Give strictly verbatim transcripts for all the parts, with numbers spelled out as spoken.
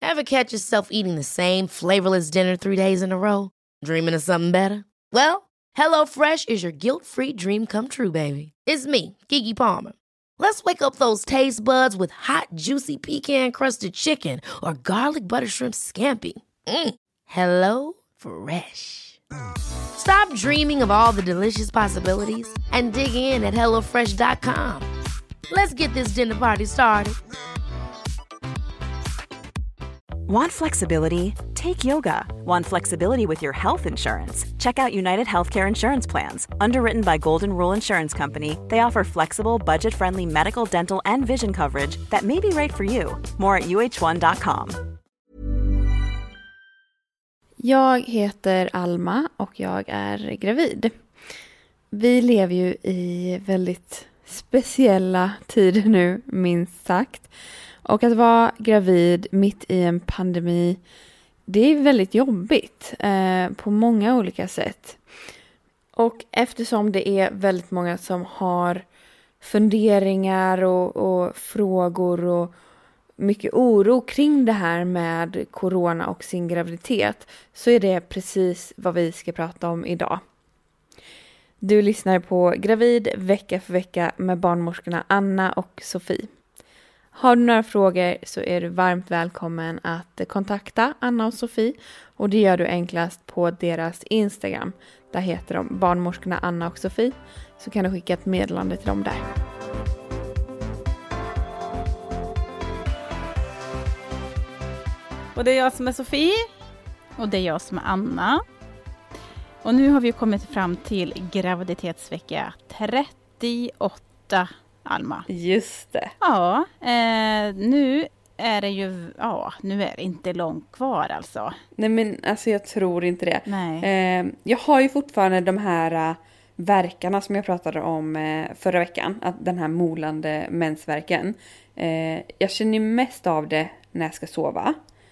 Ever catch yourself eating the same flavorless dinner three days in a row? Dreaming of something better? Well, HelloFresh is your guilt-free dream come true, baby. It's me, Keke Palmer. Let's wake up those taste buds with hot, juicy pecan-crusted chicken or garlic butter shrimp scampi. Mm. Hello Fresh. Stop dreaming of all the delicious possibilities and dig in at hello fresh dot com. Let's get this dinner party started. Want flexibility? Take yoga. Want flexibility with your health insurance? Check out United Healthcare Insurance Plans. Underwritten by Golden Rule Insurance Company, they offer flexible, budget-friendly medical, dental, and vision coverage that may be right for you. More at u h one dot com. Jag heter Alma och jag är gravid. Vi lever ju i väldigt speciella tider nu, minst sagt. Och att vara gravid mitt i en pandemi, det är väldigt jobbigt eh, på många olika sätt. Och eftersom det är väldigt många som har funderingar och, och frågor och mycket oro kring det här med corona och sin graviditet, så är det precis vad vi ska prata om idag. Du lyssnar på Gravid vecka för vecka med barnmorskorna Anna och Sofie. Har du några frågor så är du varmt välkommen att kontakta Anna och Sofie, och det gör du enklast på deras Instagram. Där heter de barnmorskorna Anna och Sofie, så kan du skicka ett meddelande till dem där. Och det är jag som är Sofie. Och det är jag som är Anna. Och nu har vi kommit fram till graviditetsvecka trettioåtta, Alma. Just det. Ja, eh, nu är det ju, ja, nu är det inte långt kvar alltså. Nej, men alltså jag tror inte det. Nej. Eh, jag har ju fortfarande de här uh, verkarna som jag pratade om uh, förra veckan. Att den här molande mensvärken. Eh, jag känner ju mest av det när jag ska sova.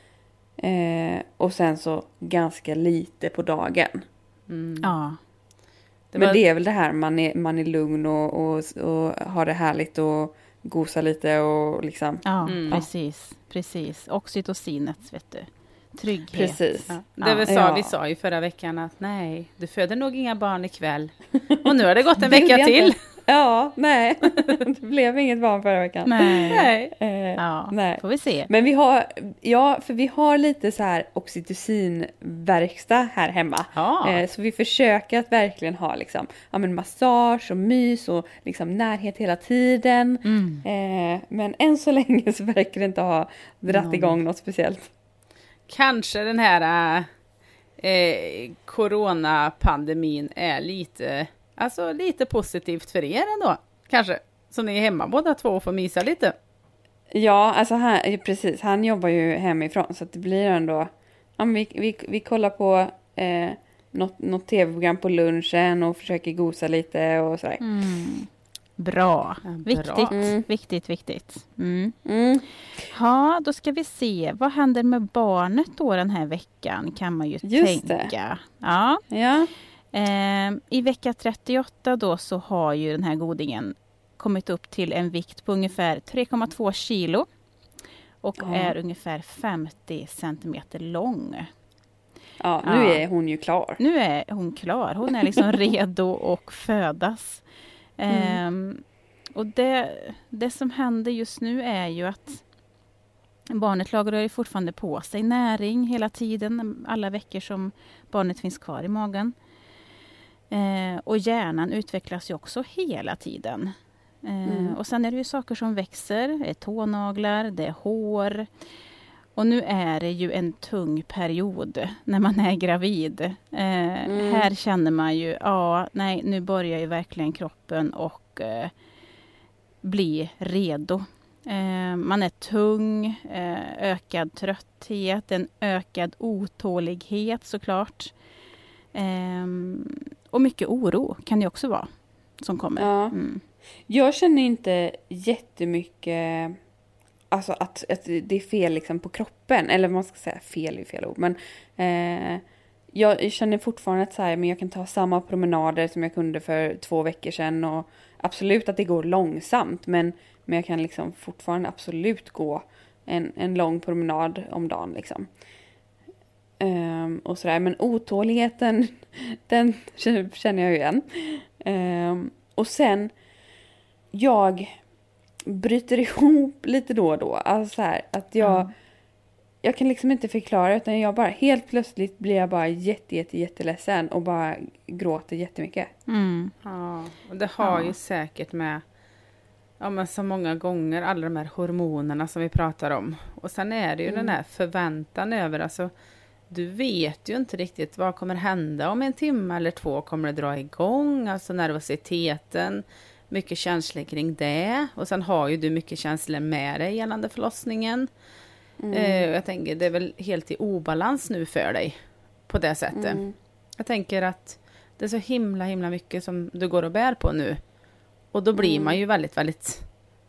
Eh, och sen så ganska lite på dagen. Mm. Ja. Det var... Men det är väl det här, man är, man är lugn och, och, och har det härligt och gosa lite och liksom. Ja, mm. precis. Precis. Oxytocinet, vet du. Trygghet. Precis. Ja. Det vi sa, ja. vi sa ju förra veckan att nej, du föder nog inga barn ikväll. Och nu har det gått en vecka till. Ja, nej. Det blev inget barn förra veckan. Nej. nej. Eh, Ja, nej. får vi se. Men vi har, ja, för vi har lite så här oxytocinverkstad här hemma. Ja. Eh, så vi försöker att verkligen ha liksom, ja, men massage och mys och liksom närhet hela tiden. Mm. Eh, men än så länge så verkar det inte ha dratt Någon. igång något speciellt. Kanske den här eh, coronapandemin är lite, alltså lite positivt för er ändå. Kanske. Så ni är hemma båda två och får mysa lite. Ja, alltså han, precis. Han jobbar ju hemifrån så att det blir ändå... Ja, vi, vi, vi kollar på eh, något, något tv-program på lunchen och försöker gosa lite och sådär. Mm. Bra. Ja, bra. Viktigt, Mm. viktigt, viktigt. Mm. Mm. Ja, då ska vi se. Vad händer med barnet då den här veckan, kan man ju Just tänka. det. Ja. Ja. Eh, I vecka trettioåtta då så har ju den här godingen kommit upp till en vikt på ungefär tre komma två kilo. Och Ja. är ungefär femtio centimeter lång. Ja, nu Ja. är hon ju klar. Nu är hon klar. Hon är liksom redo att födas. Mm. Eh, och det, det som händer just nu är ju att barnet lagrar ju fortfarande på sig näring hela tiden. Alla veckor som barnet finns kvar i magen. Eh, och hjärnan utvecklas ju också hela tiden. Eh, Mm. Och sen är det ju saker som växer. Det är tånaglar, det är hår. Och nu är det ju en tung period när man är gravid. Eh, Mm. Här känner man ju, ja, nej, nu börjar ju verkligen kroppen och eh, bli redo. Eh, man är tung, eh, ökad trötthet, en ökad otålighet såklart. Eh, och mycket oro kan det också vara som kommer. Ja. Mm. Jag känner inte jättemycket... Alltså att, att det är fel liksom på kroppen. Eller man ska säga fel i fel ord. Men eh, jag känner fortfarande att så här, men jag kan ta samma promenader som jag kunde för två veckor sedan. Och absolut att det går långsamt. Men, men jag kan liksom fortfarande absolut gå en, en lång promenad om dagen liksom. Um, och sådär. Men otåligheten, den känner jag ju igen. Um, och sen, jag bryter ihop lite då och då. Alltså så här, att jag, mm. jag kan liksom inte förklara, utan jag bara, helt plötsligt blir jag bara jätte, jätte, jätteledsen och bara gråter jättemycket. Mm. Ja, och det har ja. ju säkert med, ja men så många gånger, alla de här hormonerna som vi pratar om. Och sen är det ju mm. den här förväntan över, alltså du vet ju inte riktigt vad kommer hända om en timme eller två, kommer det dra igång, alltså nervositeten, mycket känslor kring det. Och sen har ju du mycket känslor med dig gällande förlossningen. Mm. Eh, jag tänker, det är väl helt i obalans nu för dig på det sättet. Mm. Jag tänker att det är så himla, himla mycket som du går och bär på nu. Och då blir mm. man ju väldigt, väldigt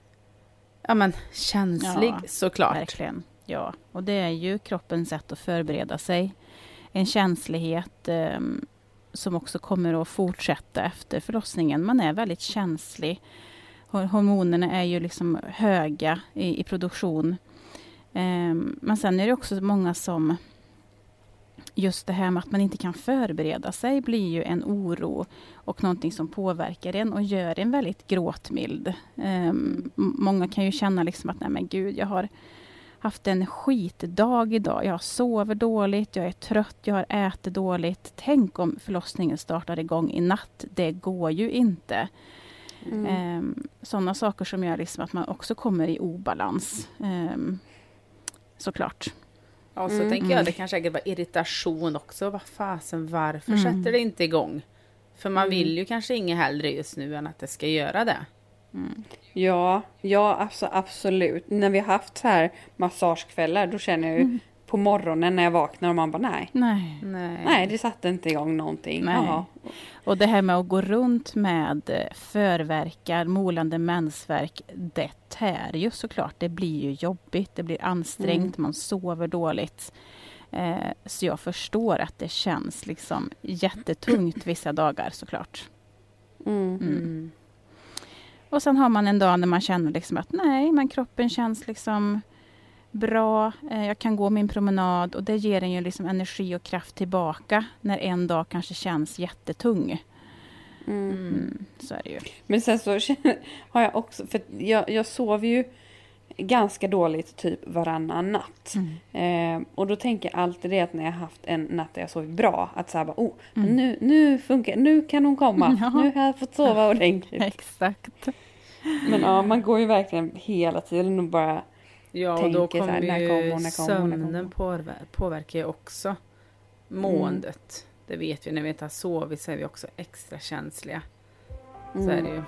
ja, men, känslig ja, såklart. Verkligen. Ja, och det är ju kroppens sätt att förbereda sig. En känslighet eh, som också kommer att fortsätta efter förlossningen. Man är väldigt känslig. Hormonerna är ju liksom höga i, i produktion. Eh, men sen är det också många som, just det här med att man inte kan förbereda sig blir ju en oro och någonting som påverkar en och gör en väldigt gråtmild. Eh, många kan ju känna liksom att nej men gud, jag har haft en skitdag idag. Jag sover dåligt, jag är trött, jag har ätit dåligt. Tänk om förlossningen startar igång i natt. Det går ju inte. Mm. Um, sådana saker som gör liksom att man också kommer i obalans. Um, såklart. Ja, och så mm. tänker jag, det kanske säkert var irritation också. Vad fasen, varför mm. sätter det inte igång? För man mm. vill ju kanske inget hellre just nu än att det ska göra det. Mm. Ja, ja alltså, absolut. När vi har haft så här massagekvällar, då känner jag ju mm. på morgonen när jag vaknar och man bara nej. Nej, nej. nej det satte inte igång någonting. Nej. Och det här med att gå runt med förverkar, molande mensvärk, det tär ju såklart. Det blir ju jobbigt, det blir ansträngt, mm. man sover dåligt. Eh, så jag förstår att det känns liksom jättetungt vissa dagar såklart. Mm. Mm. Och sen har man en dag när man känner liksom att nej, men kroppen känns liksom bra. Eh, jag kan gå min promenad och det ger en ju liksom energi och kraft tillbaka när en dag kanske känns jättetung. Mm. Mm, så är det ju. Men sen så känner, har jag också, för jag, jag sover ju ganska dåligt typ varannan natt. Mm. Eh, och då tänker jag alltid det att när jag har haft en natt där jag sovit bra, att så här bara, oh, mm. nu, nu funkar, nu kan hon komma. Ja. Nu har jag fått sova ordentligt. Exakt. Men ja, man går ju verkligen hela tiden och bara ja, tänker och då kommer så här, ju när kommer hon, när kommer hon, sömnen påver- påverkar ju också måendet. Mm. Det vet vi, när vi inte har sovit så är vi också extra känsliga. Så mm. är det ju.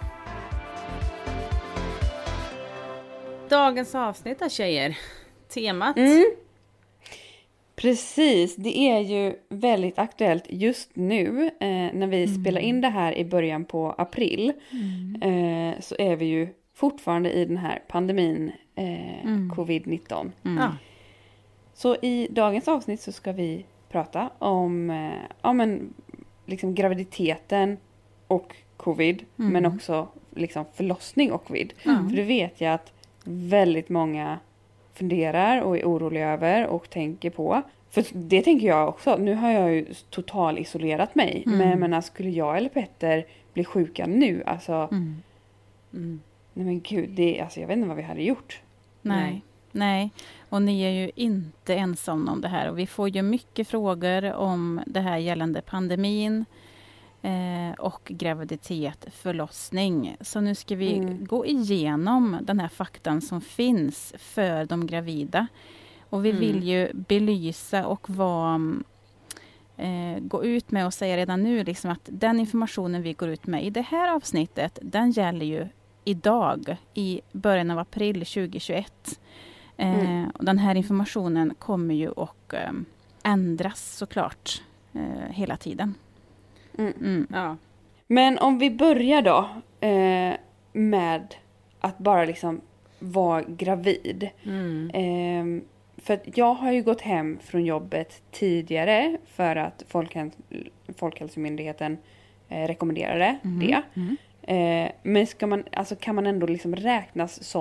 Dagens avsnitt av tjejer. Temat. Mm. Precis, det är ju väldigt aktuellt just nu. Eh, när vi mm. spelar in det här i början på april. Mm. Eh, så är vi ju fortfarande i den här pandemin eh, mm. covid nitton. Mm. Ja. Så i dagens avsnitt så ska vi prata om eh, ja, men, liksom graviditeten och covid. Mm. Men också liksom förlossning och covid. Mm. För det vet jag att väldigt många funderar och är oroliga över och tänker på. För det tänker jag också. Nu har jag ju total isolerat mig. Mm. Men, men skulle jag eller Petter bli sjuka nu? Alltså, mm. Mm. nej men gud, det, alltså, jag vet inte vad vi hade gjort. Nej. nej, nej. Och ni är ju inte ensamma om det här. Och vi får ju mycket frågor om det här gällande pandemin. Eh, och graviditet, förlossning. Så nu ska vi mm. gå igenom den här faktan som finns för de gravida. Och vi mm. vill ju belysa och vara, eh, gå ut med och säga redan nu liksom att den informationen vi går ut med i det här avsnittet, den gäller ju idag i början av april tjugohundratjugoett. Eh, mm. Och den här informationen kommer ju att eh, ändras såklart eh, hela tiden. Mm. Mm. Ja. Men om vi börjar då eh, med att bara liksom vara gravid. Mm. Eh, för att jag har ju gått hem från jobbet tidigare för att Folkhäls- Folkhälsomyndigheten eh, rekommenderade mm. det. Mm. Eh, men ska man, alltså kan man ändå liksom räknas som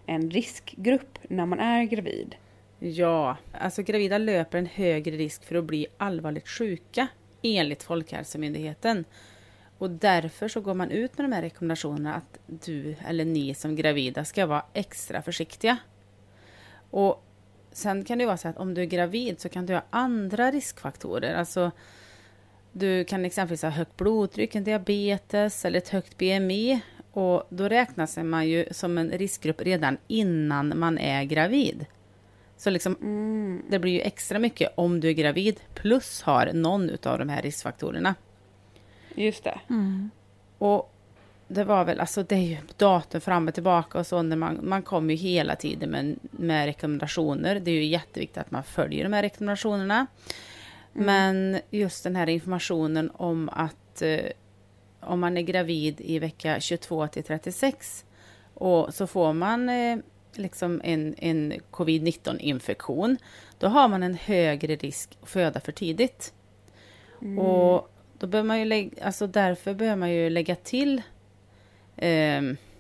en riskgrupp när man är gravid? Ja, alltså gravida löper en högre risk för att bli allvarligt sjuka enligt Folkhälsomyndigheten. Och därför så går man ut med de här rekommendationerna att du eller ni som gravida ska vara extra försiktiga. Och sen kan det vara så att om du är gravid så kan du ha andra riskfaktorer. Alltså du kan exempelvis ha högt blodtryck, en diabetes eller ett högt B M I. Och då räknas man ju som en riskgrupp redan innan man är gravid. Så liksom, mm. det blir ju extra mycket om du är gravid plus har någon av de här riskfaktorerna. Just det. Mm. Och det var väl, alltså det är ju datum fram och tillbaka och så när man, man kommer ju hela tiden med, med rekommendationer. Det är ju jätteviktigt att man följer de här rekommendationerna. Mm. Men just den här informationen om att eh, om man är gravid i vecka tjugotvå till trettiosex och så får man eh, liksom en, en covid nitton infektion, då har man en högre risk att föda för tidigt. Mm. Och då bör man ju lägga, alltså därför bör man ju lägga till eh,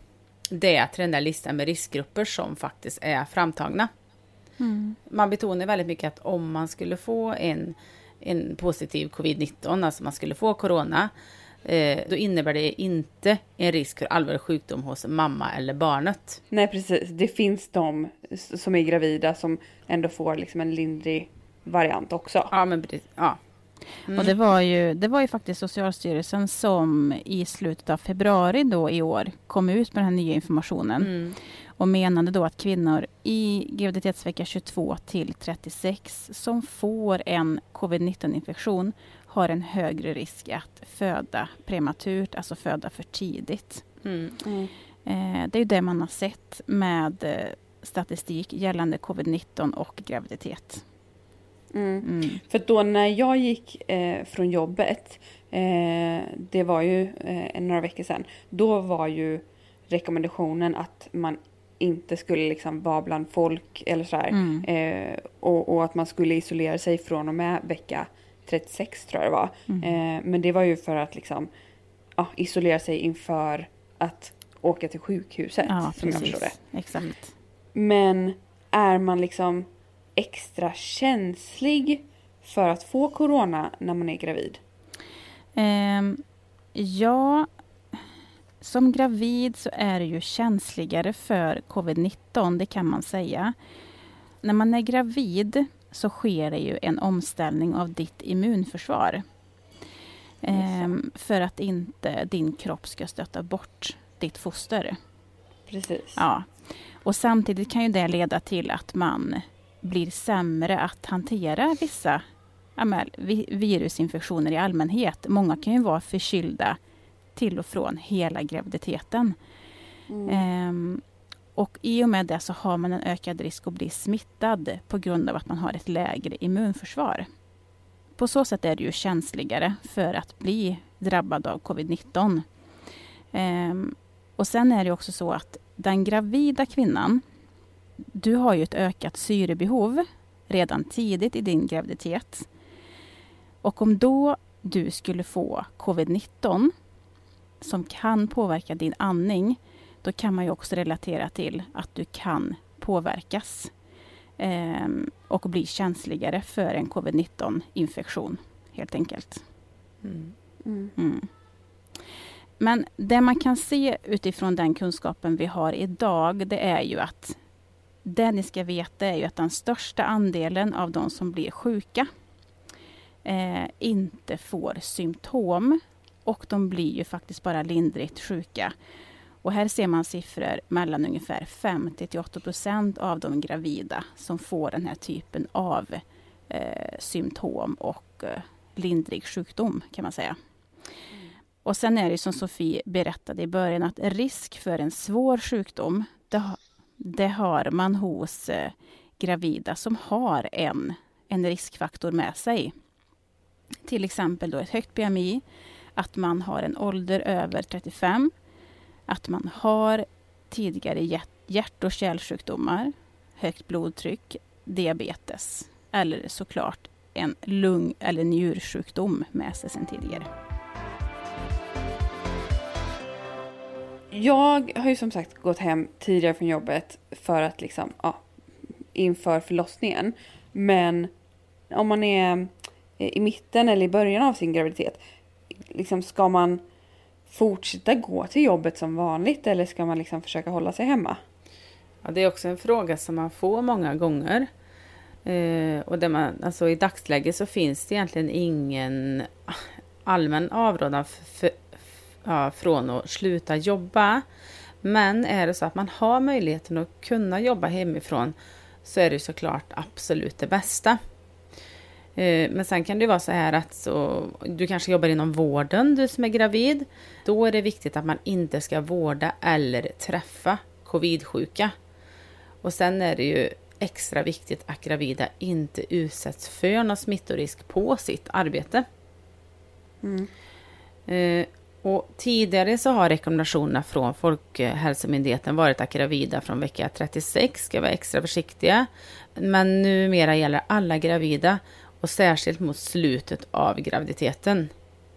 det till den där listan med riskgrupper som faktiskt är framtagna. Mm. Man betonar väldigt mycket att om man skulle få en, en positiv covid nitton, alltså man skulle få corona, eh, då innebär det inte en risk för allvarlig sjukdom hos mamma eller barnet. Nej, precis. Det finns de som är gravida som ändå får liksom en lindrig variant också. Ja, men precis. Ja. Mm. Och det var, ju, det var ju faktiskt Socialstyrelsen som i slutet av februari då i år kom ut med den här nya informationen. Mm. Och menade då att kvinnor i graviditetsvecka tjugotvå till trettiosex som får en covid nitton infektion har en högre risk att föda prematurt, alltså föda för tidigt. Mm. Mm. Eh, det är ju det man har sett med eh, statistik gällande covid nitton och graviditet. Mm. Mm. För då när jag gick eh, från jobbet, eh, det var ju eh, några veckor sedan, då var ju rekommendationen att man inte skulle liksom vara bland folk eller sådär. Mm. Eh, och, och att man skulle isolera sig från och med vecka trettiosex tror jag det var. Mm. Eh, men det var ju för att liksom ja, isolera sig inför att åka till sjukhuset. Ja, som jag förstår det. Exakt. Men är man liksom extra känslig för att få corona när man är gravid? Um, ja, som gravid så är det ju känsligare för covid nitton, det kan man säga. När man är gravid så sker det ju en omställning av ditt immunförsvar. Um, för att inte din kropp ska stöta bort ditt foster. Precis. Ja. Och samtidigt kan ju det leda till att man blir sämre att hantera vissa ja, men, virusinfektioner i allmänhet. Många kan ju vara förkylda till och från hela graviditeten. Mm. Ehm, och i och med det så har man en ökad risk att bli smittad på grund av att man har ett lägre immunförsvar. På så sätt är det ju känsligare för att bli drabbad av covid nitton. Ehm, och sen är det också så att den gravida kvinnan, du har ju ett ökat syrebehov redan tidigt i din graviditet. Och om då du skulle få covid nitton som kan påverka din andning, då kan man ju också relatera till att du kan påverkas eh, och bli känsligare för en covid nitton infektion helt enkelt. Mm. Mm. Mm. Men det man kan se utifrån den kunskapen vi har idag, det är ju att det ni ska veta är ju att den största andelen av de som blir sjuka eh, inte får symptom och de blir ju faktiskt bara lindrigt sjuka. Och här ser man siffror mellan ungefär femtio till åttio procent av de gravida som får den här typen av eh, symptom och eh, lindrig sjukdom kan man säga. Mm. Och sen är det som Sofie berättade i början att risk för en svår sjukdom, det har Det har man hos eh, gravida som har en, en riskfaktor med sig. Till exempel då ett högt B M I, att man har en ålder över trettiofem, att man har tidigare hjärt- hjärt- och kärlsjukdomar, högt blodtryck, diabetes eller såklart en lung- eller njursjukdom med sig sedan tidigare. Jag har ju som sagt gått hem tidigare från jobbet för att liksom, ja, inför förlossningen. Men om man är i mitten eller i början av sin graviditet, liksom ska man fortsätta gå till jobbet som vanligt eller ska man liksom försöka hålla sig hemma? Ja, det är också en fråga som man får många gånger. Eh, och där man, alltså i dagsläget så finns det egentligen ingen allmän avrådan för, ja, från att sluta jobba. Men är det så att man har möjligheten att kunna jobba hemifrån så är det såklart absolut det bästa. Eh, men sen kan det vara så här att så, du kanske jobbar inom vården, du som är gravid. Då är det viktigt att man inte ska vårda eller träffa covidsjuka. Och sen är det ju extra viktigt att gravida inte utsätts för någon smittorisk på sitt arbete. Mm. Eh, och tidigare så har rekommendationerna från Folkhälsomyndigheten varit att gravida från vecka trettiosex ska vara extra försiktiga. Men numera gäller alla gravida och särskilt mot slutet av graviditeten.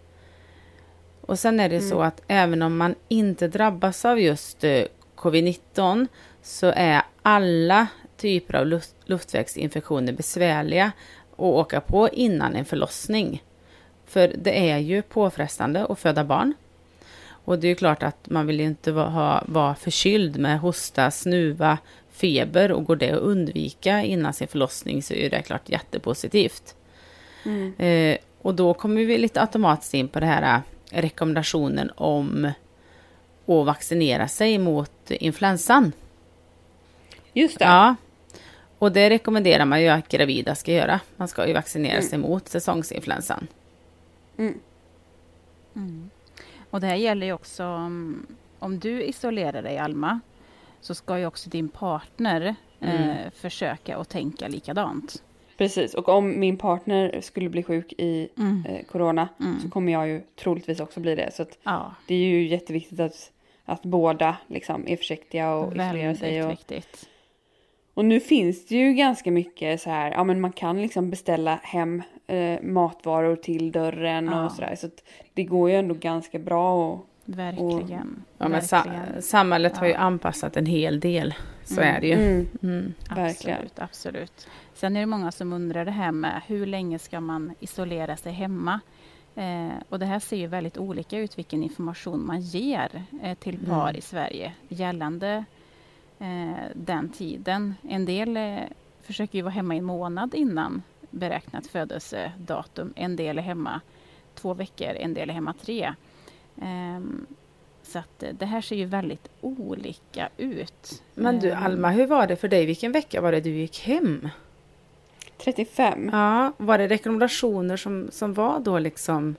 Och sen är det mm. så att även om man inte drabbas av just eh, covid nitton så är alla typer av luft, luftvägsinfektioner besvärliga att åka på innan en förlossning. För det är ju påfrestande att föda barn. Och det är ju klart att man vill inte vara, ha, vara förkyld med hosta, snuva, feber och går det att undvika innan sin förlossning så är det klart jättepositivt. Mm. Eh, och då kommer vi lite automatiskt in på det här rekommendationen om att vaccinera sig mot influensan. Just det. Ja. Och det rekommenderar man ju att gravida ska göra. Man ska ju vaccinera mm. sig mot säsongsinfluensan. Mm. Mm. Och det här gäller ju också om, om du isolerar dig, Alma, så ska ju också din partner mm. eh, försöka att tänka likadant. Precis, och om min partner skulle bli sjuk i mm. eh, corona mm. så kommer jag ju troligtvis också bli det. Så att ja. det är ju jätteviktigt att, att båda liksom är försiktiga och isolerar sig. Och, viktigt. och nu finns det ju ganska mycket så här, ja men man kan liksom beställa hem eh, matvaror till dörren ja. och sådär. Så att det går ju ändå ganska bra och verkligen. Och, ja, men sa, samhället ja. har ju anpassat en hel del. Så mm. är det ju. Mm. Mm. Verkligen. Absolut, absolut. Sen är det många som undrar det här med hur länge ska man isolera sig hemma? Eh, och det här ser ju väldigt olika ut vilken information man ger eh, till par mm. i Sverige gällande eh, den tiden. En del eh, försöker ju vara hemma en månad innan beräknat födelsedatum. En del är hemma två veckor, en del är hemma tre. Eh, så att det här ser ju väldigt olika ut. Men du Alma, hur var det för dig? Vilken vecka var det du gick hem? trettiofem. Ja, var det rekommendationer som, som var då liksom?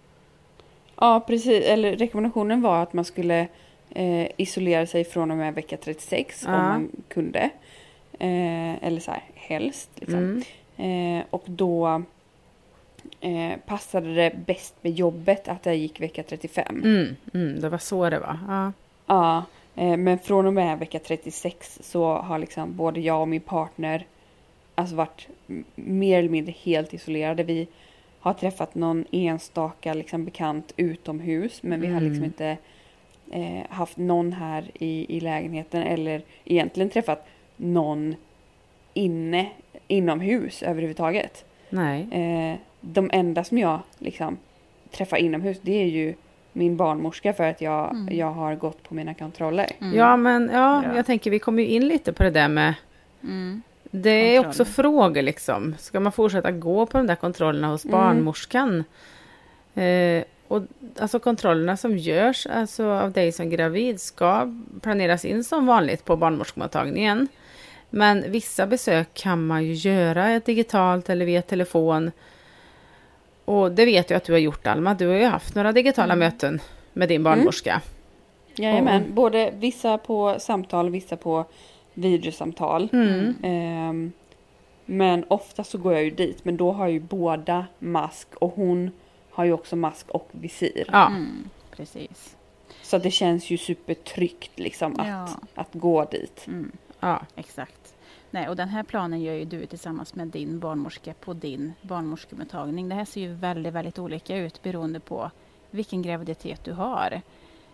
Ja, precis. Eller rekommendationen var att man skulle eh, isolera sig från och med vecka trettiosex ja. om man kunde. Eh, eller så här, helst. Liksom. Mm. Eh, och då eh, passade det bäst med jobbet att jag gick vecka trettiofem. Mm, mm, det var så det var. Ja, ja eh, men från och med vecka trettiosex så har liksom både jag och min partner alltså varit mer eller mindre helt isolerade. Vi har träffat någon enstaka liksom bekant utomhus. Men vi mm. har liksom inte eh, haft någon här i, i lägenheten. Eller egentligen träffat någon inne inomhus överhuvudtaget. Nej. Eh, de enda som jag liksom träffar inomhus det är ju min barnmorska för att jag, mm. jag har gått på mina kontroller. Mm. Ja, men ja, ja, jag tänker vi kommer ju in lite på det där med... Mm. Det är kontroll. Också frågor liksom. Ska man fortsätta gå på de där kontrollerna hos mm. barnmorskan? Eh, och alltså kontrollerna som görs alltså av dig som gravid ska planeras in som vanligt på barnmorskemottagningen. Men vissa besök kan man ju göra digitalt eller via telefon. Och det vet jag att du har gjort, Alma. Du har ju haft några digitala mm. möten med din barnmorska. Mm. Jajamän, och, både vissa på samtal, vissa på videosamtal. Mm. Um, men ofta så går jag ju dit. Men då har ju båda mask. Och hon har ju också mask och visir. Ja, mm, precis. Så det känns ju supertryggt liksom att, ja. att gå dit. Mm. Ja, exakt. Nej, och den här planen gör ju du tillsammans med din barnmorska på din barnmorskemottagning. Det här ser ju väldigt, väldigt olika ut beroende på vilken graviditet du har.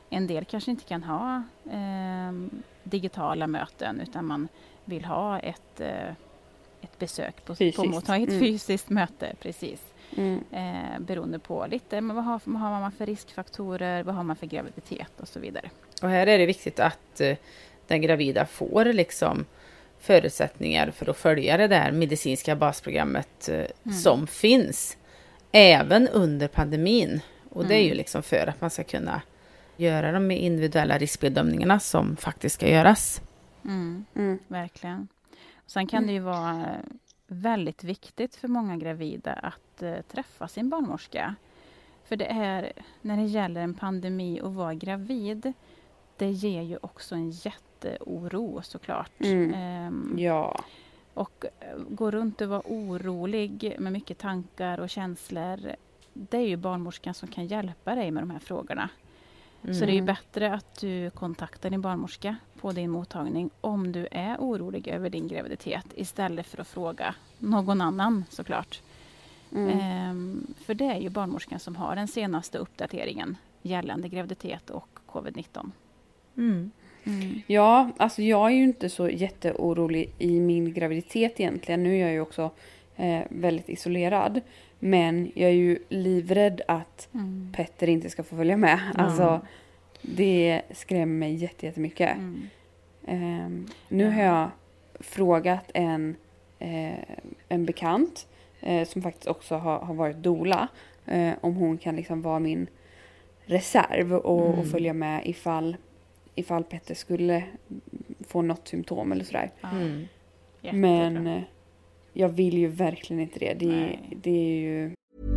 En del kanske inte kan ha eh, digitala möten utan man vill ha ett, eh, ett besök på, på mottagning, ett mm. fysiskt möte, precis. Mm. Eh, beroende på lite, men vad har, vad har man för riskfaktorer, vad har man för graviditet och så vidare. Och här är det viktigt att eh, den gravida får liksom förutsättningar för att följa det där medicinska basprogrammet eh, mm. som finns även under pandemin. Och mm. det är ju liksom för att man ska kunna göra de individuella riskbedömningarna som faktiskt ska göras. Mm. Mm. Verkligen. Sen kan det ju vara väldigt viktigt för många gravida att uh, träffa sin barnmorska. För det är, när det gäller en pandemi och vara gravid, det ger ju också en jätteoro såklart. Mm. Um, ja. Och uh, gå runt och vara orolig med mycket tankar och känslor, det är ju barnmorskan som kan hjälpa dig med de här frågorna. Mm. Så det är ju bättre att du kontaktar din barnmorska på din mottagning om du är orolig över din graviditet istället för att fråga någon annan såklart. Mm. Ehm, för det är ju barnmorskan som har den senaste uppdateringen gällande graviditet och covid nitton. Mm. Mm. Ja, alltså jag är ju inte så jätteorolig i min graviditet egentligen. Nu är jag ju också eh, väldigt isolerad. Men jag är ju livrädd att mm. Petter inte ska få följa med. Mm. Alltså, det skrämmer mig jätte, jättemycket. Mm. Um, nu ja. har jag frågat en, eh, en bekant eh, som faktiskt också har, har varit doula. Eh, om hon kan liksom vara min reserv och, mm. och följa med ifall, ifall Petter skulle få något symptom eller sådär. Mm. Men eh, jag vill ju verkligen inte det. Det, det är ju...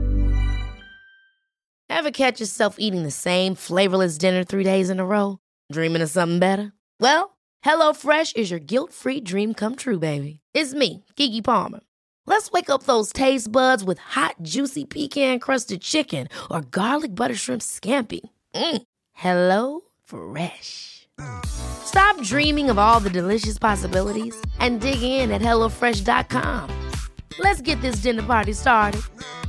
Ever catch yourself eating the same flavorless dinner three days in a row? Dreaming of something better? Well, HelloFresh is your guilt-free dream come true, baby. It's me, Keke Palmer. Let's wake up those taste buds with hot, juicy pecan-crusted chicken or garlic butter shrimp scampi. Mm. Hello Fresh. Stop dreaming of all the delicious possibilities and dig in at hello fresh dot com. Let's get this dinner party started.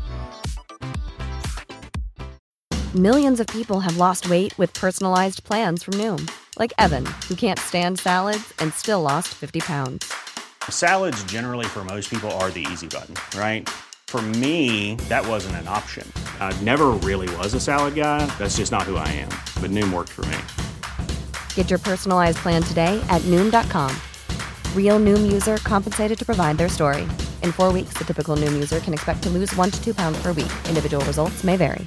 Millions of people have lost weight with personalized plans from Noom. Like Evan, who can't stand salads and still lost fifty pounds. Salads generally for most people are the easy button, right? For me, that wasn't an option. I never really was a salad guy. That's just not who I am. But Noom worked for me. Get your personalized plan today at noom dot com. Real Noom user compensated to provide their story. In four weeks, the typical Noom user can expect to lose one to two pounds per week. Individual results may vary.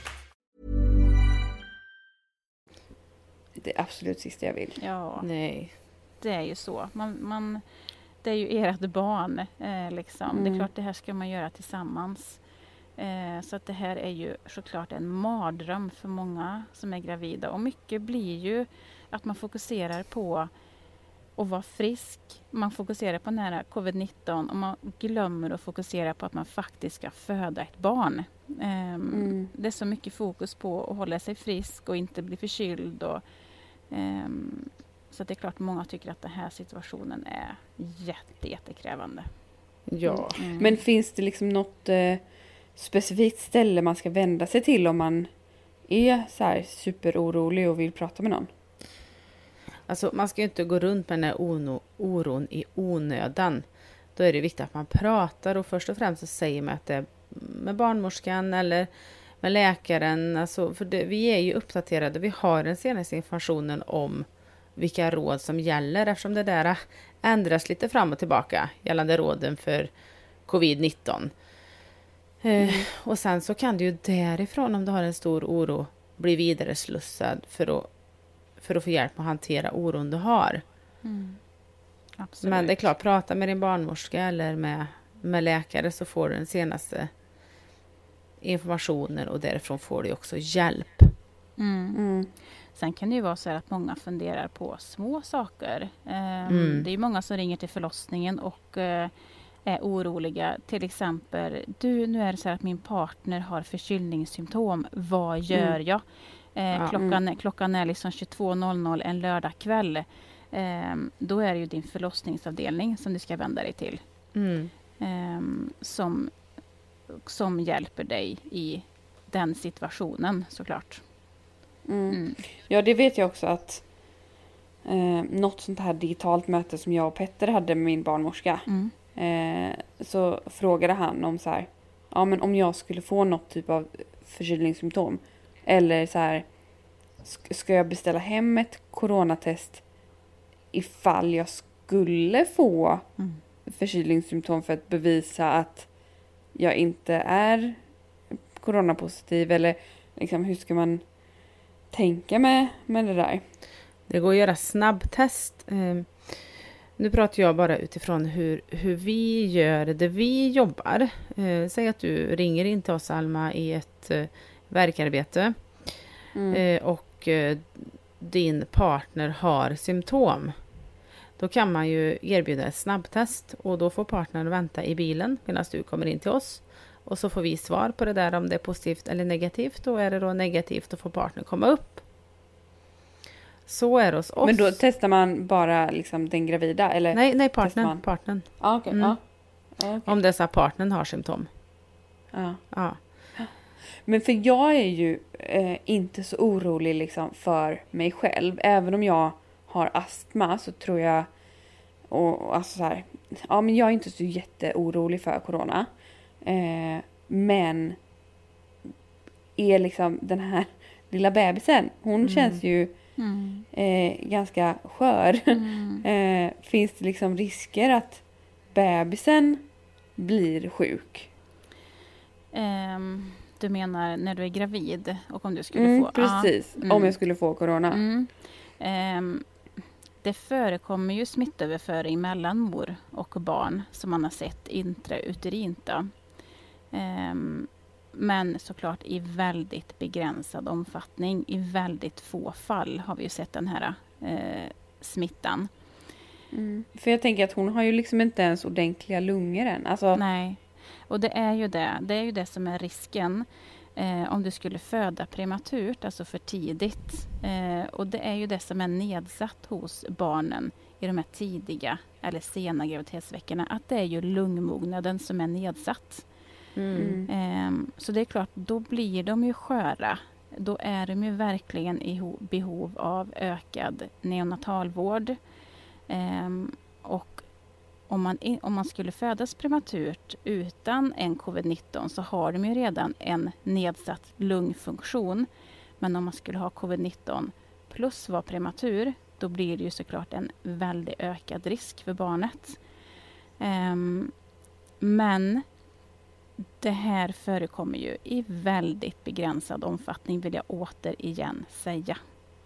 Det är absolut sista jag vill. Ja, nej. Det är ju så. Man, man, det är ju ert barn. Eh, liksom. Mm. Det är klart det här ska man göra tillsammans. Eh, så att det här är ju såklart en mardröm för många som är gravida. Och mycket blir ju att man fokuserar på att vara frisk. Man fokuserar på nära covid nitton och man glömmer att fokusera på att man faktiskt ska föda ett barn. Eh, mm. Det är så mycket fokus på att hålla sig frisk och inte bli förkyld. Och, eh, så det är klart många tycker att den här situationen är jätte, jättekrävande. Ja. Mm. Men finns det liksom något eh, specifikt ställe man ska vända sig till om man är så här superorolig och vill prata med någon? Alltså man ska ju inte gå runt med den här ono, oron i onödan. Då är det viktigt att man pratar och först och främst så säger man att det är med barnmorskan eller med läkaren. Alltså, för det, vi är ju uppdaterade, vi har den senaste informationen om vilka råd som gäller eftersom det där ändras lite fram och tillbaka gällande råden för covid nitton. Mm. Eh, och sen så kan du ju därifrån om du har en stor oro bli vidare slussad för att, för att få hjälp att hantera oron du har. Mm. Absolut. Men det är klart, prata med din barnmorska eller med, med läkare så får du den senaste informationen och därifrån får du också hjälp. Mm. Mm. Sen kan det ju vara så här att många funderar på små saker. Um, mm. Det är ju många som ringer till förlossningen och uh, är oroliga. Till exempel, du, nu är det så här att min partner har förkylningssymptom. Vad gör mm. jag? Uh, ja. klockan, mm. klockan är liksom tjugotvå noll noll en lördagkväll. Um, då är det ju din förlossningsavdelning som du ska vända dig till. Mm. Um, som, som hjälper dig i den situationen såklart. Mm. Mm. Ja, det vet jag också att eh, något sånt här digitalt möte som jag och Petter hade med min barnmorska. Mm. Eh, så frågade han om så här, ja men om jag skulle få något typ av förkylningssymptom. Eller så här, sk- ska jag beställa hem ett coronatest ifall jag skulle få Mm. förkylningssymptom för att bevisa att jag inte är coronapositiv, eller liksom hur ska man tänka med, med det där? Det går att göra snabbtest. Eh, nu pratar jag bara utifrån hur, hur vi gör det vi jobbar. Eh, säg att du ringer in till oss, Alma, i ett eh, verkarbete Mm. eh, och eh, din partner har symptom. Då kan man ju erbjuda ett snabbtest och då får partnern vänta i bilen medan du kommer in till oss. Och så får vi svar på det där om det är positivt eller negativt. Och är det då negativt då får partnern komma upp. Så är det hos oss. Men då testar man bara liksom den gravida? Eller? Nej, nej testar partnern. man? partnern. Ah, okay. Mm. ah. Ah, okay. Om dessa partnern har symptom. ah. Ja. Men för jag är ju eh, inte så orolig liksom för mig själv. Även om jag har astma så tror jag, och, och alltså så här, ja men jag är inte så jätteorolig för corona. Eh, men är liksom den här lilla bebisen, hon Mm. känns ju Mm. eh, ganska skör. Mm. eh, finns det liksom risker att bebisen blir sjuk? Ehm, du menar när du är gravid och om du skulle Mm, få... precis, Ja. Mm. om jag skulle få corona. Mm. Ehm, det förekommer ju smittöverföring mellan mor och barn som man har sett intrauterint. Då. Ehm, men såklart i väldigt begränsad omfattning. I väldigt få fall har vi ju sett den här eh, smittan. Mm. För jag tänker att hon har ju liksom inte ens ordentliga lungor än. Alltså, Nej, och det är ju det. Det är ju det som är risken eh, om du skulle föda prematurt, alltså för tidigt. Eh, och det är ju det som är nedsatt hos barnen i de här tidiga eller sena graviditetsveckorna. Att det är ju lungmognaden som är nedsatt. mm. Eh, så det är klart, då blir de ju sköra. Då är de ju verkligen i ho- behov av ökad neonatalvård. Eh, och Om man, i- om man skulle födas prematurt utan en covid nitton så har de ju redan en nedsatt lungfunktion. Men om man skulle ha covid nitton plus vara prematur, då blir det ju såklart en väldigt ökad risk för barnet. Ehm, men det här förekommer ju i väldigt begränsad omfattning, vill jag återigen säga.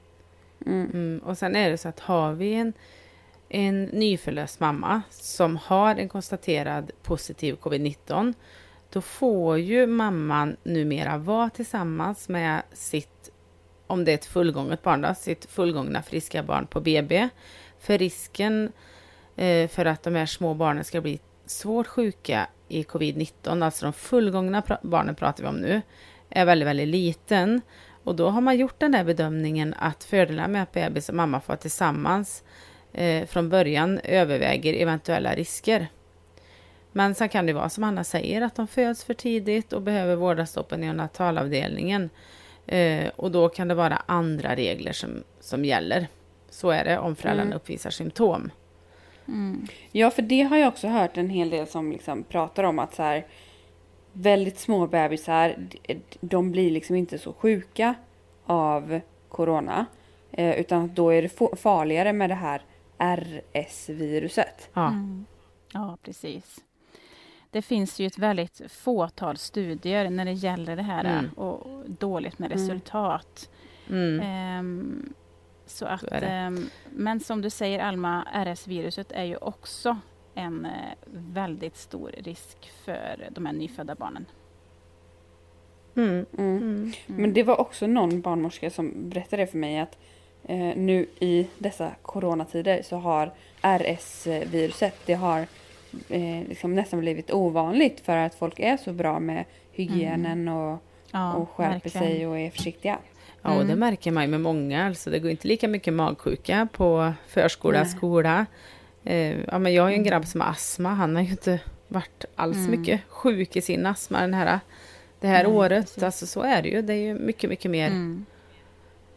Mm. Mm. Och sen är det så att har vi en En nyförlöst mamma som har en konstaterad positiv covid nitton, då får ju mamman numera vara tillsammans med sitt, om det är ett fullgånget barn då, sitt fullgångna friska barn på B B. För risken eh, för att de här små barnen ska bli svårt sjuka i covid nitton, alltså de fullgångna pr- barnen pratar vi om nu, är väldigt, väldigt liten. Och då har man gjort den där bedömningen att fördelarna med att bebis och mamma får tillsammans Eh, från början överväger eventuella risker. Men sen kan det vara som Anna säger att de föds för tidigt och behöver vårdas på neonatalavdelningen. Eh, och då kan det vara andra regler som, som gäller. Så är det om föräldrarna Mm. uppvisar symptom. Mm. Ja, för det har jag också hört en hel del som liksom pratar om att så här, väldigt små bebisar, d- de blir liksom inte så sjuka av corona. Eh, utan då är det få- farligare med det här R S-viruset. Ja. Mm. Ja, precis. Det finns ju ett väldigt fåtal studier när det gäller det här Mm. och dåligt med Mm. resultat. Mm. Ehm, så att, Så är det. ehm, men som du säger Alma, R S-viruset är ju också en eh, väldigt stor risk för de här nyfödda barnen. Mm. Mm. Mm. Men det var också någon barnmorska som berättade för mig att eh, nu i dessa coronatider så har R S-viruset, det har eh, liksom nästan blivit ovanligt för att folk är så bra med hygienen och, Ja, och skärper verkligen. sig och är försiktiga. Ja, och det Mm. märker man ju med många. Alltså det går inte lika mycket magsjuka på förskola, Nej. skola. Eh, ja, men jag har ju en grabb som har astma. Han har ju inte varit alls Mm. mycket sjuk i sin astma den här, det här Nej, året. precis. Alltså så är det ju. Det är ju mycket, mycket mer Mm.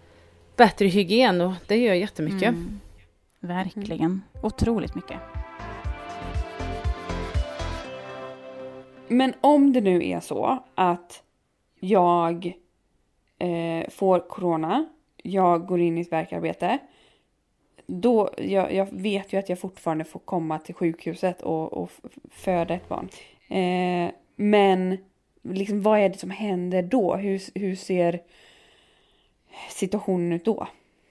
bättre hygien och det gör jättemycket. Mm. Verkligen. Mm. Otroligt mycket. Men om det nu är så att jag eh, får corona, jag går in i ett värkarbete, då, jag, jag vet ju att jag fortfarande får komma till sjukhuset och, och föda ett barn. Eh, men liksom, vad är det som händer då? Hur, hur ser situationen ut då?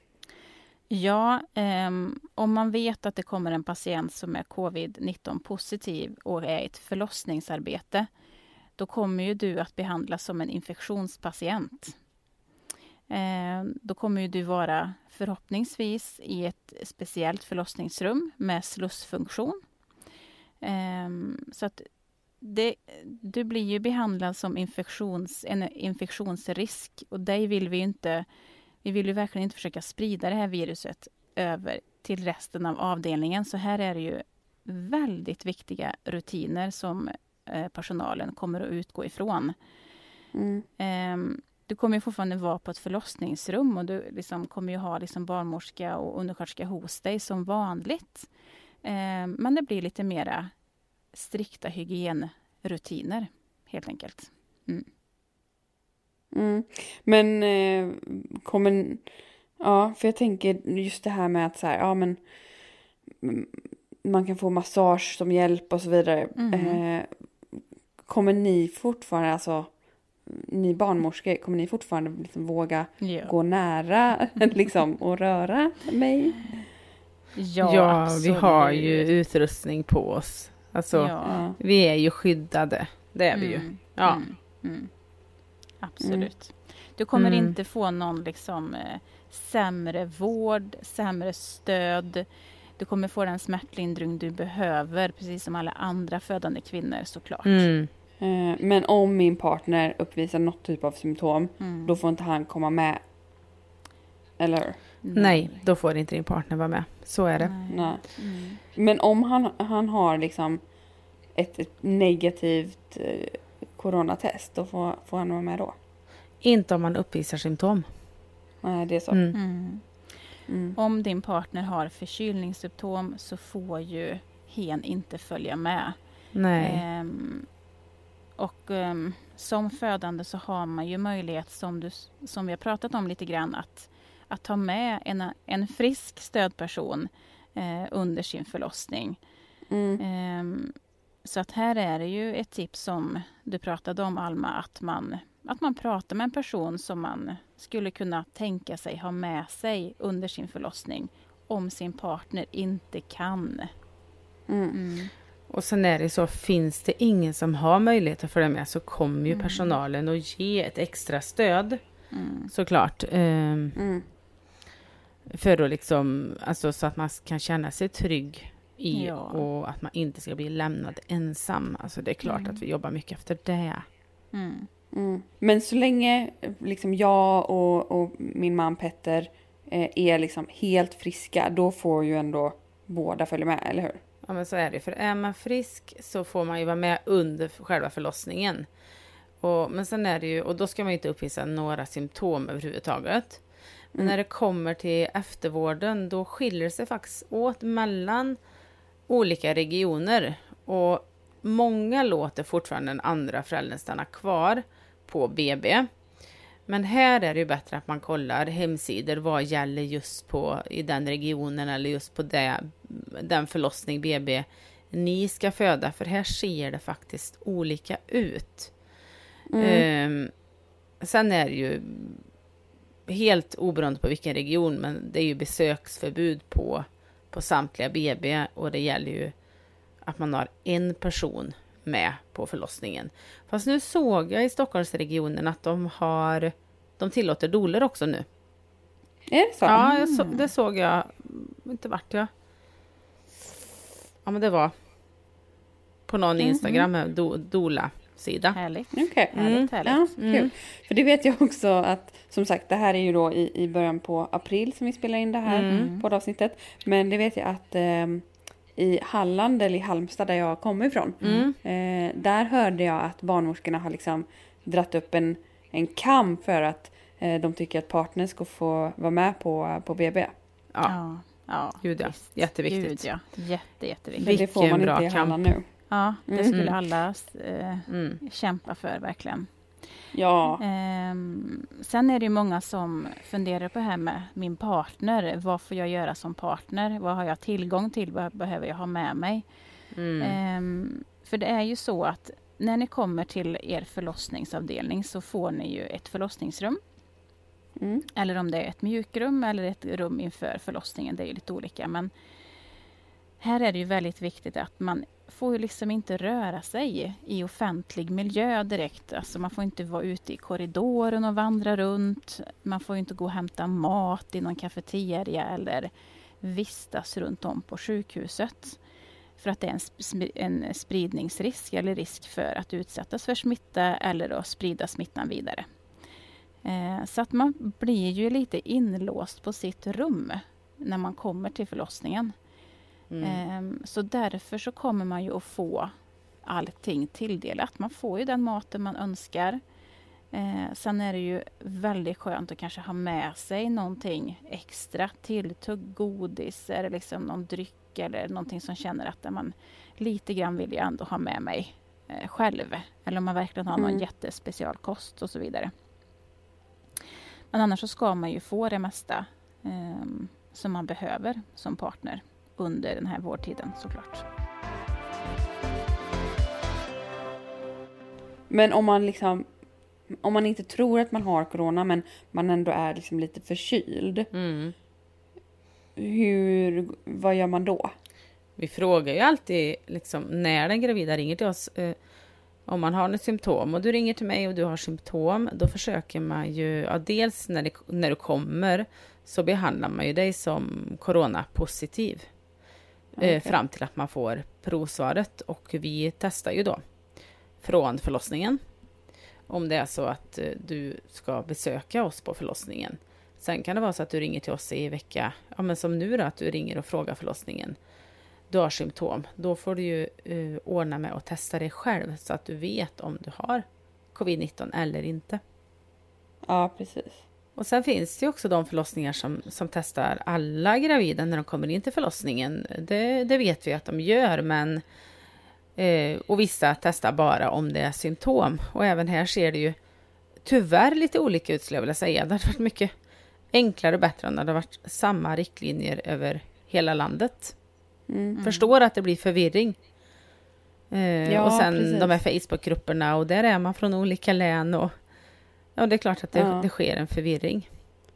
Ja, eh, om man vet att det kommer en patient som är covid nitton positiv och är ett förlossningsarbete, då kommer ju du att behandlas som en infektionspatient. Eh, då kommer ju du vara förhoppningsvis i ett speciellt förlossningsrum med slussfunktion. Eh, så att det, du blir ju behandlad som infektions, en infektionsrisk, och det vill vi ju inte. Vi vill ju verkligen inte försöka sprida det här viruset över till resten av avdelningen. Så här är det ju väldigt viktiga rutiner som eh, personalen kommer att utgå ifrån. Mm. Eh, du kommer ju fortfarande vara på ett förlossningsrum och du liksom kommer ju ha liksom barnmorska och undersköterska hos dig som vanligt. Eh, men det blir lite mera strikta hygienrutiner helt enkelt. Mm. Mm. Men eh, kommer, ja, för jag tänker just det här med att så här, ja men man kan få massage som hjälp och så vidare. Mm. Eh, kommer ni fortfarande, alltså ni barnmorskor, kommer ni fortfarande liksom våga ja. gå nära liksom och röra mig? Ja, ja vi har ju utrustning på oss. Alltså, ja. vi är ju skyddade. Det är vi mm. ju. Ja. Mm. Mm. Absolut. Mm. Du kommer mm. inte få någon liksom eh, sämre vård, sämre stöd. Du kommer få den smärtlindring du behöver, precis som alla andra födande kvinnor såklart. Mm. Eh, men om min partner uppvisar något typ av symptom, mm. då får inte han komma med. Eller? Nej, då får inte din partner vara med. Så är det. Nej. Nej. Mm. Men om han, han har liksom ett, ett negativt eh, coronatest, då får, får han vara med då? Inte om man uppvisar symptom. Nej, det är så. Mm. Mm. Mm. Om din partner har förkylningssymptom så får ju hen inte följa med. Nej. Ehm, och um, som födande så har man ju möjlighet, som, du, som vi har pratat om lite grann, att, att ta med en, en frisk stödperson eh, under sin förlossning. Mm. Ehm, Så att här är det ju ett tips som du pratade om, Alma, att man, att man pratar med en person som man skulle kunna tänka sig ha med sig under sin förlossning om sin partner inte kan. Mm. Mm. Och sen är det så, finns det ingen som har möjlighet att följa med så kommer ju mm. personalen att ge ett extra stöd mm. såklart. Um, mm. För att liksom, alltså så att man kan känna sig trygg. I, ja. Och att man inte ska bli lämnad ensam. Alltså det är klart mm. att vi jobbar mycket efter det. Mm. Mm. Men så länge liksom jag och, och min man Petter eh, är liksom helt friska, då får ju ändå båda följa med, eller hur? Ja, men så är det. För är man frisk så får man ju vara med under själva förlossningen. Och, men sen är det ju, och då ska man ju inte uppvisa några symptom överhuvudtaget. Men mm. när det kommer till eftervården, då skiljer det sig faktiskt åt mellan olika regioner, och många låter fortfarande den andra föräldern stanna kvar på B B. Men här är det ju bättre att man kollar hemsidor, vad gäller just på i den regionen eller just på det, den förlossning B B ni ska föda, för här ser det faktiskt olika ut. Mm. Ehm, sen är det ju helt oberoende på vilken region, men det är ju besöksförbud på på samtliga B B, och det gäller ju att man har en person med på förlossningen. Fast nu såg jag i Stockholmsregionen att de har de tillåter doler också nu. Är det så? Ja, jag så, det såg jag. Inte vart jag. Ja, men det var på någon mm. Instagram med do, dola-sida. Härligt. Okej. Okay. Härligt, mm. härligt. Ja, mm. För det vet jag också att, som sagt, det här är ju då i, i början på april som vi spelar in det här mm. poddavsnittet. Men det vet jag att eh, i Halland, eller i Halmstad där jag kommer ifrån, mm. eh, där hörde jag att barnmorskorna har liksom dratt upp en, en kamp för att eh, de tycker att partner ska få vara med på, på B B. Ja, Ja, ja Gud, ja. visst. Jätteviktigt. Gud, ja. Jätte, jätteviktigt. Men det får man Vilken inte i bra Halland kamp. nu. Ja, det Mm. skulle Mm. alla eh, Mm. kämpa för verkligen. Ja, Ehm, sen är det ju många som funderar på det här med min partner. Vad får jag göra som partner? Vad har jag tillgång till? Vad behöver jag ha med mig? Mm. Ehm, för det är ju så att när ni kommer till er förlossningsavdelning så får ni ju ett förlossningsrum. mm. Eller om det är ett mjukrum eller ett rum inför förlossningen. Det är ju lite olika. Men här är det ju väldigt viktigt att man får ju liksom inte röra sig i offentlig miljö direkt. Alltså man får inte vara ute i korridoren och vandra runt. Man får inte gå och hämta mat i någon kafeteria eller vistas runt om på sjukhuset. För att det är en, sp- en spridningsrisk eller risk för att utsättas för smitta eller att sprida smittan vidare. Eh, så att man blir ju lite inlåst på sitt rum när man kommer till förlossningen. Mm. Ehm, Så därför så kommer man ju att få allting tilldelat. Man får ju den maten man önskar. Eh, sen är det ju väldigt skönt att kanske ha med sig någonting extra. Tilltugg, godis eller liksom någon dryck eller någonting som känner att man lite grann vill jag ändå ha med mig eh, själv. Eller om man verkligen har någon Mm. jättespecialkost och så vidare. Men annars så ska man ju få det mesta eh, som man behöver som partner under den här vårdtiden såklart. Men om man liksom, om man inte tror att man har corona men man ändå är liksom lite förkyld. Mm. Hur, vad gör man då? Vi frågar ju alltid liksom, när den gravida ringer till oss eh, om man har något symptom och du ringer till mig och du har symptom, då försöker man ju, ja, dels när, det, när du kommer så behandlar man ju dig som coronapositiv Okay. eh, fram till att man får provsvaret, och vi testar ju då från förlossningen om det är så att eh, du ska besöka oss på förlossningen. Sen kan det vara så att du ringer till oss i vecka, ja men som nu då, att du ringer och frågar förlossningen. Du har symptom, då får du ju uh, ordna med att testa dig själv så att du vet om du har covid nitton eller inte. Ja, precis. Och sen finns det ju också de förlossningar som, som testar alla gravida när de kommer in till förlossningen. Det, det vet vi att de gör, men eh, och vissa testar bara om det är symptom. Och även här ser det ju tyvärr lite olika ut, skulle jag vilja säga. Det hade varit mycket enklare och bättre om det hade varit samma riktlinjer över hela landet. Mm. Förstår att det blir förvirring. Eh, Ja, och sen precis. de här Facebookgrupperna, och där är man från olika län, och ja, det är klart att det, Ja. det sker en förvirring.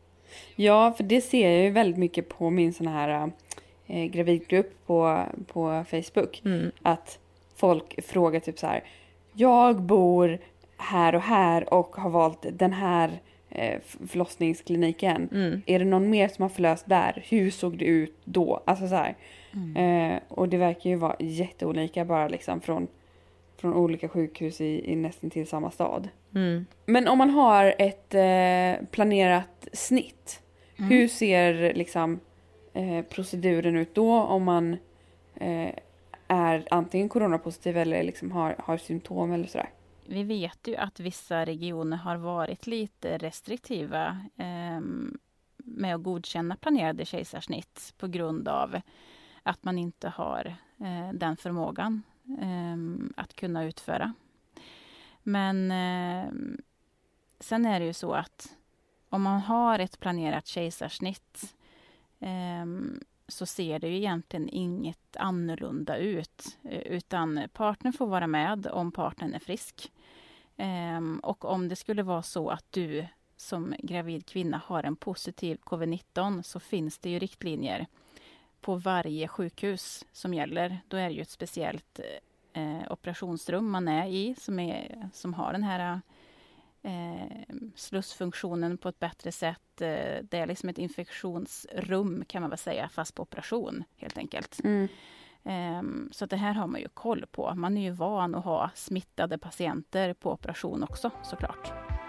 Ja, för det ser jag ju väldigt mycket på min sån här eh, gravidgrupp på, på Facebook. Mm. Att folk frågar typ så här: jag bor här och här och har valt den här eh, förlossningskliniken. Mm. Är det någon mer som har förlöst där? Hur såg det ut då? Alltså så här. Eh, och det verkar ju vara jätteolika bara liksom från, från olika sjukhus i, i nästan till samma stad. Mm. Men om man har ett eh, planerat snitt, Mm. hur ser liksom eh, proceduren ut då om man eh, är antingen coronapositiv eller liksom har, har symptom eller sådär? Vi vet ju att vissa regioner har varit lite restriktiva eh, med att godkänna planerade kejsarsnitt på grund av att man inte har eh, den förmågan eh, att kunna utföra. Men eh, sen är det ju så att om man har ett planerat kejsarsnitt eh, så ser det ju egentligen inget annorlunda ut. eh, Utan partnern får vara med om partnern är frisk. Eh, och om det skulle vara så att du som gravid kvinna har en positiv covid nitton så finns det ju riktlinjer på varje sjukhus som gäller. Då är det ju ett speciellt eh, operationsrum man är i som, är, som har den här eh, slussfunktionen på ett bättre sätt. Eh, det är liksom ett infektionsrum kan man väl säga, fast på operation helt enkelt. Mm. Eh, så att det här har man ju koll på. Man är ju van att ha smittade patienter på operation också såklart.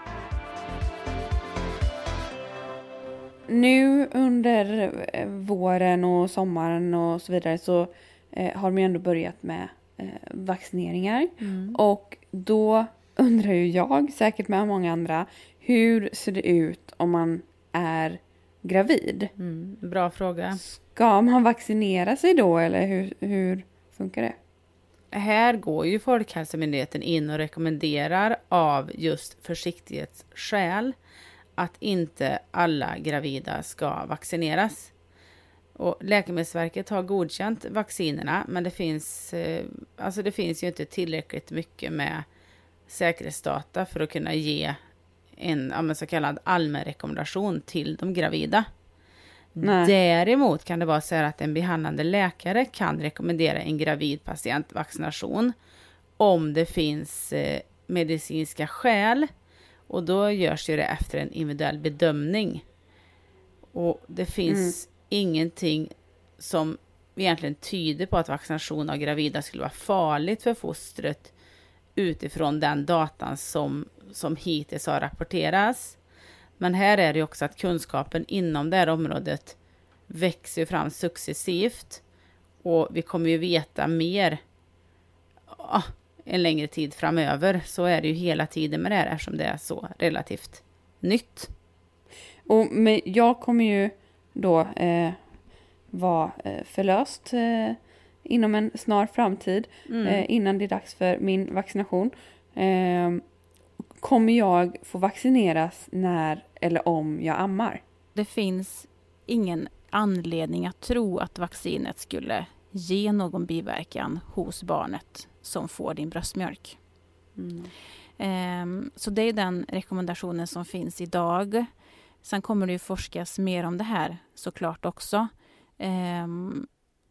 Nu under eh, våren och sommaren och så vidare så eh, har de ju ändå börjat med eh, vaccineringar. Mm. Och då undrar ju jag, säkert med många andra, hur ser det ut om man är gravid? Mm, bra fråga. Ska man vaccinera sig då eller hur, hur funkar det? Här går ju Folkhälsomyndigheten in och rekommenderar av just försiktighetsskäl att inte alla gravida ska vaccineras. Och Läkemedelsverket har godkänt vaccinerna, men det finns, eh, alltså det finns ju inte tillräckligt mycket med säkerhetsdata för att kunna ge en ja, så kallad allmän rekommendation till de gravida. Nej. Däremot kan det vara så här att en behandlande läkare kan rekommendera en gravid patient vaccination om det finns eh, medicinska skäl, och då görs ju det efter en individuell bedömning. Och det finns mm. ingenting som egentligen tyder på att vaccination av gravida skulle vara farligt för fostret utifrån den datan som, som hittills har rapporterats. Men här är det också att kunskapen inom det här området växer fram successivt, och vi kommer ju veta mer ja, en längre tid framöver. Så är det ju hela tiden med det här eftersom det är så relativt nytt. Och men jag kommer ju då eh, vara eh, förlöst eh, inom en snar framtid mm. eh, innan det är dags för min vaccination. Eh, kommer jag få vaccineras när eller om jag ammar? Det finns ingen anledning att tro att vaccinet skulle ge någon biverkan hos barnet som får din bröstmjölk. Mm. Um, så det är den rekommendationen som finns idag. Sen kommer det ju forskas mer om det här såklart också. Um,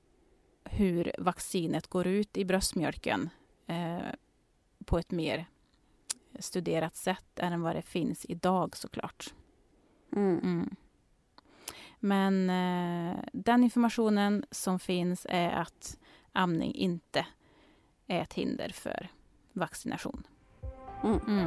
hur vaccinet går ut i bröstmjölken uh, på ett mer studerat sätt än vad det finns idag såklart. Mm. Mm. Men eh, den informationen som finns är att amning inte är ett hinder för vaccination. Mm. Mm.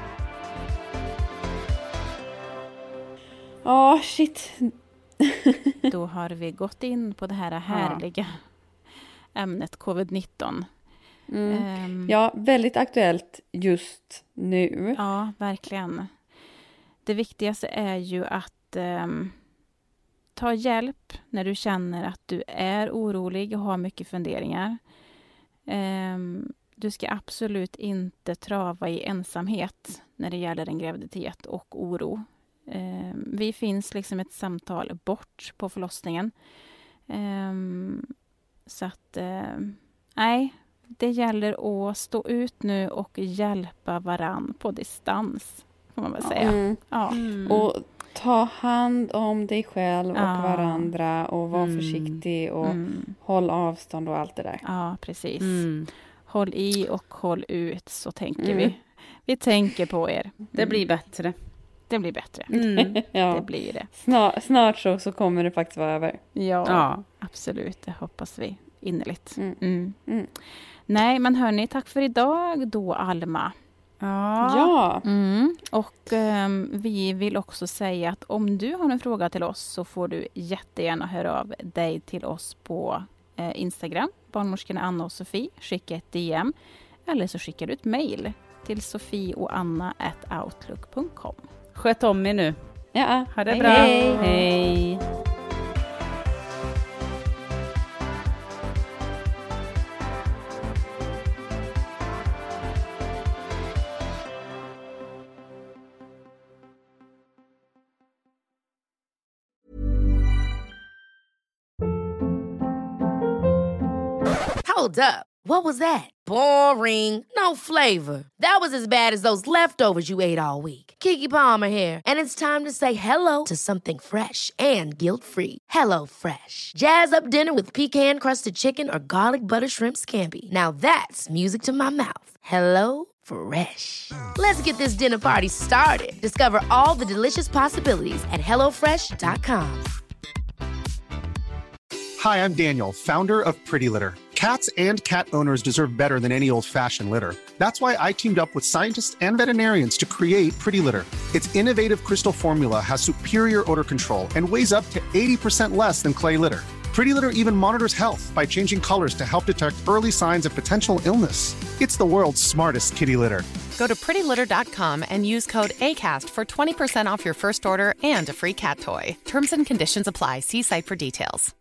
Ja, oh, shit. Då har vi gått in på det här härliga ja. ämnet covid nitton. Mm. Um, ja, väldigt aktuellt just nu. Ja, verkligen. Det viktigaste är ju att um, ta hjälp när du känner att du är orolig och har mycket funderingar. Um, du ska absolut inte trava i ensamhet när det gäller en graviditet och oro. Um, vi finns liksom ett samtal bort på förlossningen. Um, så att, um, nej... Det gäller att stå ut nu och hjälpa varann på distans, kan man väl säga. Mm. Ja. Mm. Och ta hand om dig själv och ja. varandra och var mm. försiktig och mm. håll avstånd och allt det där. Ja, precis. Mm. Håll i och håll ut, så tänker mm. vi. Vi tänker på er. Det blir bättre. Det blir bättre. Mm. ja. Det blir det. Snart, snart så, så kommer det faktiskt vara över. Ja, ja. Absolut. Det hoppas vi innerligt. Mm. Mm. Mm. Nej, men hörni, tack för idag då, Alma. Ja. ja. Mm. Och um, vi vill också säga att om du har en fråga till oss så får du jättegärna höra av dig till oss på eh, Instagram, barnmorskorna Anna och Sofie. Skicka ett D M eller så skickar du ett mejl till sofieoanna at outlook punkt com. Sköt om er nu. Ja, ha det hej, bra. Hej. Hej. Hold up. What was that? Boring. No flavor. That was as bad as those leftovers you ate all week. Keke Palmer here, and it's time to say hello to something fresh and guilt-free. Hello Fresh. Jazz up dinner with pecan-crusted chicken or garlic butter shrimp scampi. Now that's music to my mouth. Hello Fresh. Let's get this dinner party started. Discover all the delicious possibilities at hello fresh dot com. Hi, I'm Daniel, founder of Pretty Litter. Cats and cat owners deserve better than any old-fashioned litter. That's why I teamed up with scientists and veterinarians to create Pretty Litter. Its innovative crystal formula has superior odor control and weighs up to eighty percent less than clay litter. Pretty Litter even monitors health by changing colors to help detect early signs of potential illness. It's the world's smartest kitty litter. Go to pretty litter dot com and use code ACAST for twenty percent off your first order and a free cat toy. Terms and conditions apply. See site for details.